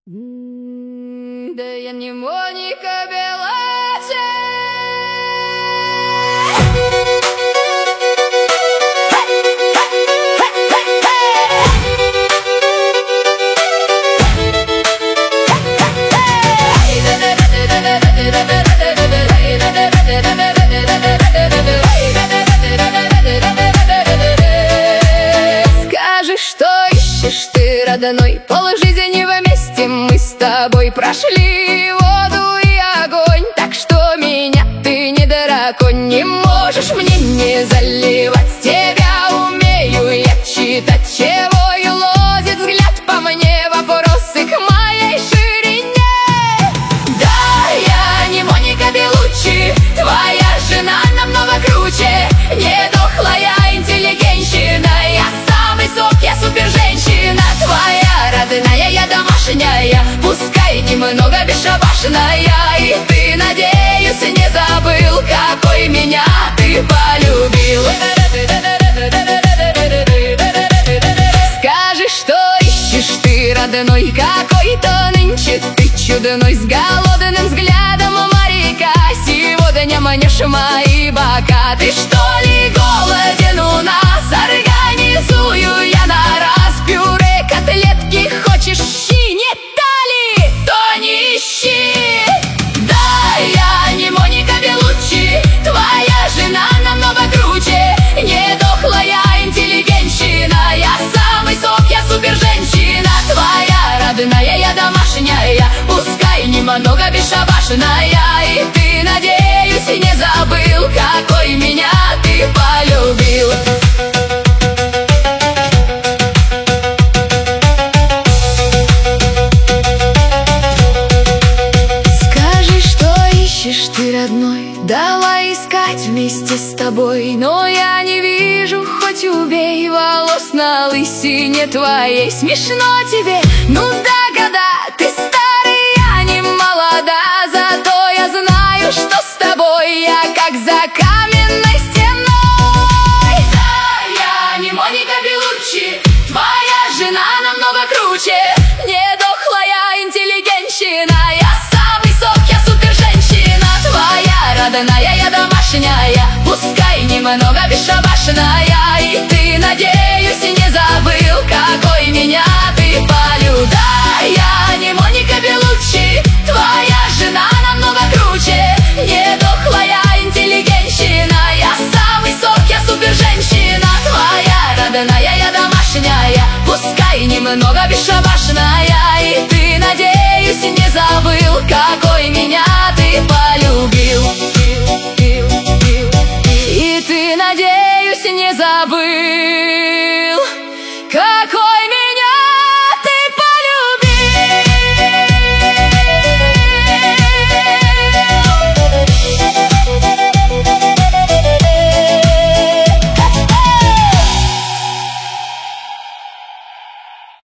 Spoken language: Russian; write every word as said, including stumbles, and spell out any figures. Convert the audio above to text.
Да я не Моника Белачи. Скажи, что ищешь ты, родной? Полжизни вместе мы с тобой прошли воду и огонь. Так что меня ты не драконь, не можешь мне не заливать. Тебя умею я читать, чего и лозит взгляд по мне, вопросы к моей ширине. Да, я не Моника Белуччи, твоя жена намного круче. Не дохлая интеллигентщина, я самый сок, я супер-женщина. Твоя родная, я домашняя, пускай немного бесшабашная. И ты, надеюсь, не забыл, какой меня ты полюбил. Скажи, что ищешь ты, родной? Какой-то нынче ты чудной, с голодным взглядом моряка. Сегодня манишь мои бока. Ты что ли голоден у нас? Организую я на раз пюре, котлетки. Хочешь щи, не тали? То не ищи. Да, я не Моника Белуччи, твоя жена намного круче. Не дохлая интеллигентщина, я самый сок, я супер-женщина. Твоя родная, я домашняя, пускай немного бесшабашная. И ты, надеюсь, не забыл, какой меня ты полюбил. Скажи, что ищешь ты, родной? Давай искать вместе с тобой. Но я не вижу, хоть убей, волос на лысине твоей. Смешно тебе? Ну да, года, ты старый, я не молода. Зато я знаю, что с тобой я как за каменной стеной. Да, я не Моника Белуччи, твоя жена намного круче. Не дохлая интеллигентщина, я самый сок, я супер-женщина. Твоя родная, я домашняя, пускай немного бесшабашная. И ты, надеюсь, не забыл, какой меня ты полюбил. Да, я не Моника Белуччи, твоя жена намного круче. Не дохлая интеллигентщина, я самый сок, я супер-женщина. Твоя родная, я домашняя, пускай немного бесшабашная. И ты, надеюсь, не забыл, какой меня ты полюбил. И ты, надеюсь, не забыл.